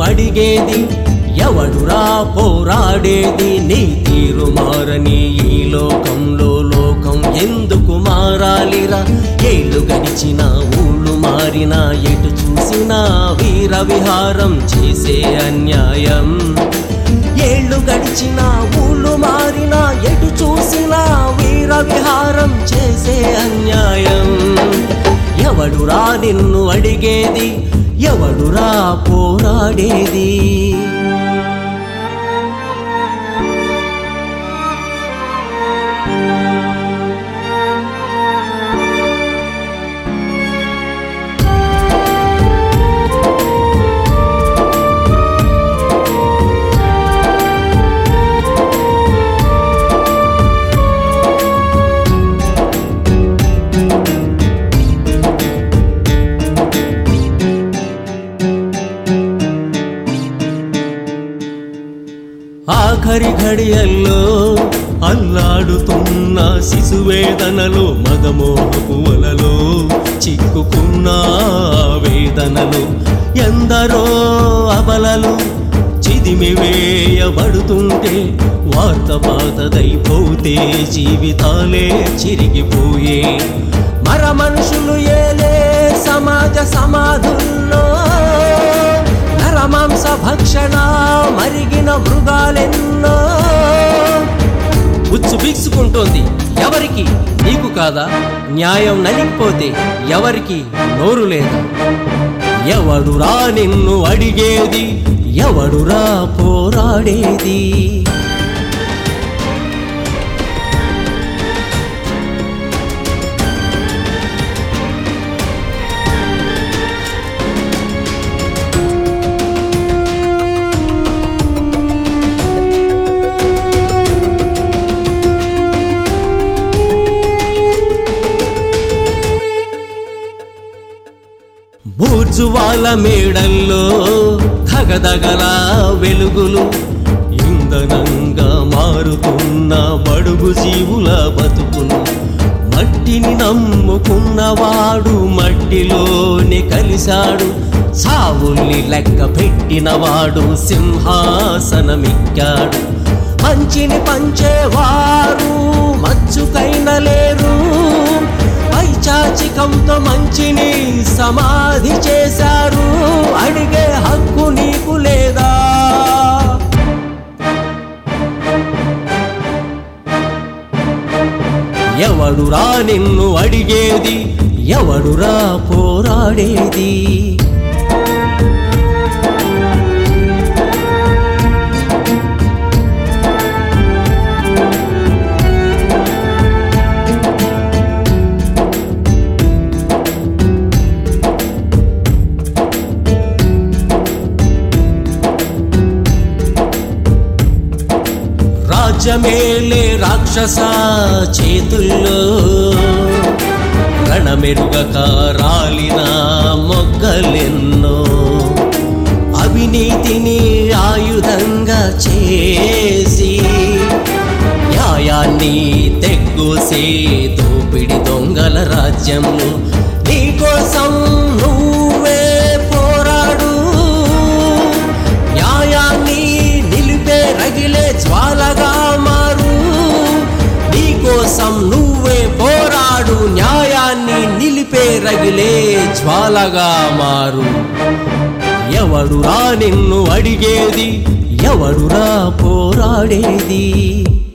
అడిగేది ఎవడురా పోరాడేది నీ తీరు మారని ఈ లోకంలో లోకం ఎందుకు మారాలిరా ఏళ్ళు గడిచిన ఊళ్ళు మారినా ఎటు చూసినా వీర విహారం చేసే అన్యాయం ఏళ్ళు గడిచిన ఊళ్ళు మారినా ఎటు చూసినా వీర విహారం చేసే అన్యాయం ఎవడురా నిన్ను అడిగేది ఎవడురా పోరాడేది ఆఖరి ఘడియల్లో అల్లాడుతున్న శిశువేదనలు మదమోహపు వలలో చిక్కుకున్న వేదనలు ఎందరో అబలలు చిదిమివేయబడుతుంటే వార్త పాతదైపోతే జీవితాలే చిరిగిపోయే మర మనుషులు ఏలే సమాజ సమాధుల్లో నరమాంస భక్షణ మరిగిన మృగాలెన్నో ఉచ్చు బిగుసుకుంటోంది ఎవరికి నీకు కాదా న్యాయం నలిగిపోతే ఎవరికి నోరు లేదా ఎవడురా నిన్ను అడిగేది ఎవడురా పోరాడేది బూర్జువాల మేడల్లో ధగధగల వెలుగులు ఇంధనంగా మారుతున్న బడుగు జీవుల బతుకును మట్టిని నమ్ముకున్నవాడు మట్టిలోనే కలిశాడు సావుల్ని లెక్క పెట్టినవాడు సింహాసనమెక్కాడు మంచిని పంచేవారు మచ్చుకైన లేరు పైచాచికంతో మంచిని సమాధి చేశారు అడిగే హక్కు నీకు లేదా ఎవడురా నిన్ను అడిగేది ఎవడురా పోరాడేది రాజ్యమేలే రాక్షస చేతుల్లో రణమెరుగక రాలిన మొగ్గలెన్నో అవినీతిని ఆయుధంగా చేసి న్యాయాన్ని తెగ్గోసే దోపిడి దొంగల రాజ్యంలో నీకోసం నువ్వే పోరాడు న్యాయాన్ని నిలిపే రగిలే జ్వాలగా మారు నీకోసం నువ్వే పోరాడు న్యాయాన్ని నిలిపే రగిలే జ్వాలగా మారు ఎవడురా నిన్ను అడిగేది ఎవడురా పోరాడేది